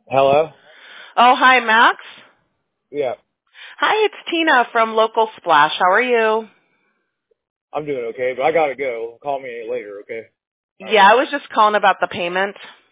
Hello? Oh, hi, Max. Yeah, Hi, it's Tina from Local Splash. How are you? I'm doing okay, but I gotta go. Call me later, okay? Yeah, I was just calling about the payment.